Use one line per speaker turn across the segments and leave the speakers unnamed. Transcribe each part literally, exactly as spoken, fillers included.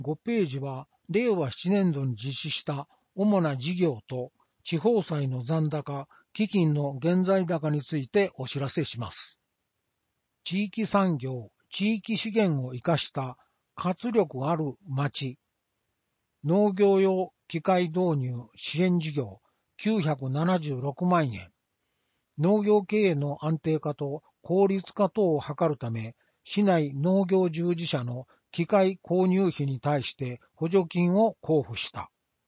ごページは、れいわななねんどに実施した主な事業と地方債の残高、基金の現在高についてお知らせします。地域産業、地域資源を生かした活力ある町、農業用機械導入支援事業きゅうひゃくななじゅうろくまんえん、農業経営の安定化と効率化等を図るため、市内農業従事者の機械購入費に対して補助金を交付した。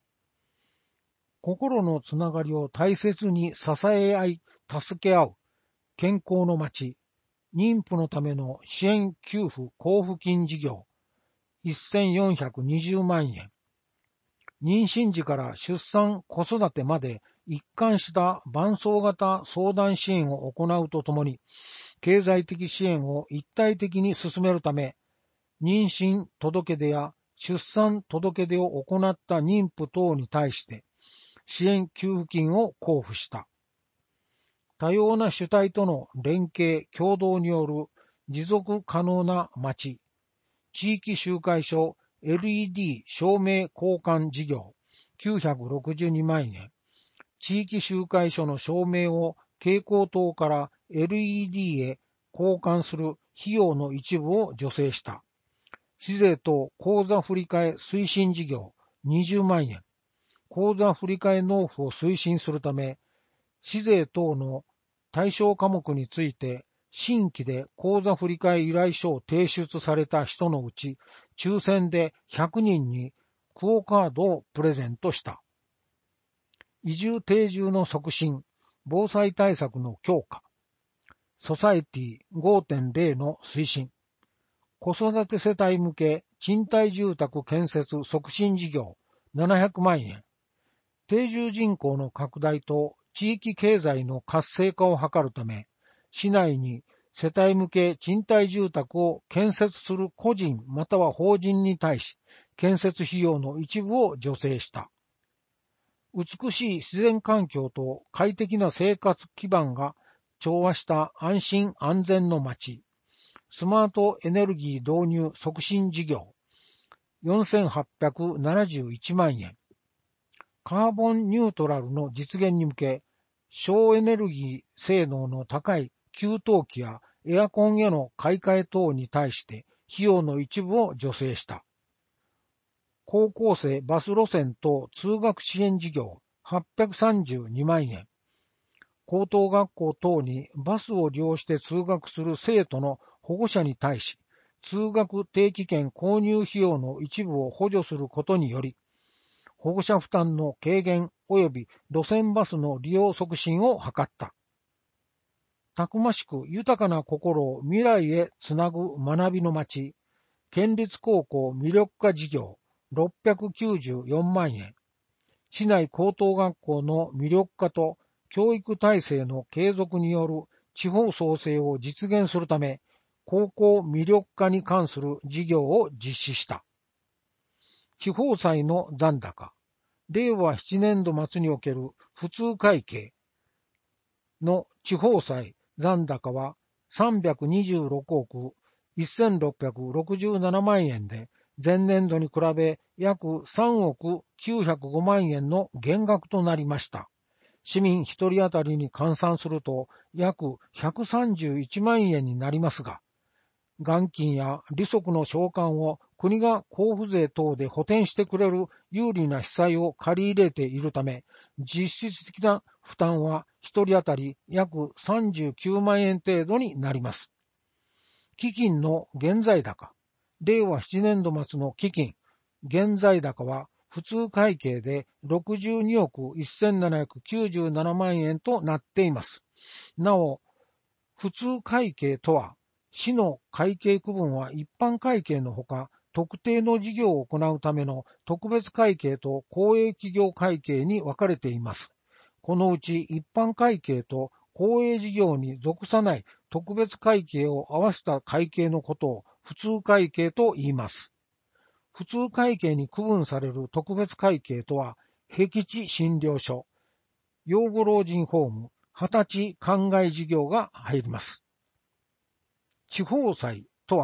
心のつながりを大切に支え合い、助け合う健康の町、妊婦のための支援給付交付金事業せんよんひゃくにじゅうまんえん、妊娠時から出産・子育てまで一貫した伴走型相談支援を行うとともに、経済的支援を一体的に進めるため、妊娠届出や出産届出を行った妊婦等に対して支援給付金を交付した。多様な主体との連携・協働による持続可能な町、地域集会所 エルイーディー 照明交換事業きゅうひゃくろくじゅうにまんえん、地域集会所の照明を蛍光灯から エルイーディー へ交換する費用の一部を助成した。市税等口座振替推進事業にじゅうまんえん、口座振替納付を推進するため、市税等の対象科目について新規で口座振替依頼書を提出された人のうち、抽選でひゃくにんにクオカードをプレゼントした。移住定住の促進、防災対策の強化、ソサエティ ごてんゼロ の推進、子育て世帯向け賃貸住宅建設促進事業ななひゃくまんえん、定住人口の拡大と地域経済の活性化を図るため、市内に世帯向け賃貸住宅を建設する個人または法人に対し、建設費用の一部を助成した。美しい自然環境と快適な生活基盤が調和した安心安全の街、スマートエネルギー導入促進事業よんせんはっぴゃくななじゅういちまんえん、カーボンニュートラルの実現に向け、省エネルギー性能の高い給湯器やエアコンへの買い替え等に対して費用の一部を助成した。高校生バス路線等通学支援事業はっぴゃくさんじゅうにまんえん、高等学校等にバスを利用して通学する生徒の保護者に対し、通学定期券購入費用の一部を補助することにより、保護者負担の軽減及び路線バスの利用促進を図った。たくましく豊かな心を未来へつなぐ学びの街、県立高校魅力化事業ろっぴゃくきゅうじゅうよんまんえん、市内高等学校の魅力化と教育体制の継続による地方創生を実現するため、高校魅力化に関する事業を実施した。地方債の残高、れいわななねんど末における普通会計の地方債残高はさんびゃくにじゅうろくおくせんろっぴゃくろくじゅうななまんえんで、前年度に比べ約さんおくきゅうひゃくごまんえんの減額となりました。市民一人当たりに換算すると約ひゃくさんじゅういちまんえんになりますが、元金や利息の償還を国が交付税等で補填してくれる有利な負債を借り入れているため、実質的な負担は一人当たり約さんじゅうきゅうまんえん程度になります。基金の現在高、れいわななねんど末の基金現在高は普通会計でろくじゅうにおくせんななひゃくきゅうじゅうななまんえんとなっています。なお、普通会計とは、市の会計区分は一般会計のほか、特定の事業を行うための特別会計と公営企業会計に分かれています。このうち一般会計と公営事業に属さない特別会計を合わせた会計のことを普通会計と言います。普通会計に区分される特別会計とは、僻地診療所、養護老人ホーム、二十歳灌漑事業が入ります。地方債とは、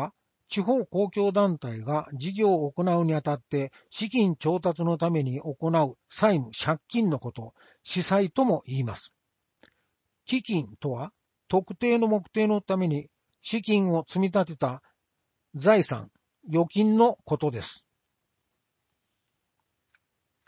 地方公共団体が事業を行うにあたって資金調達のために行う債務・借金のこと、資債とも言います。基金とは、特定の目的のために資金を積み立てた財産、預金のことです。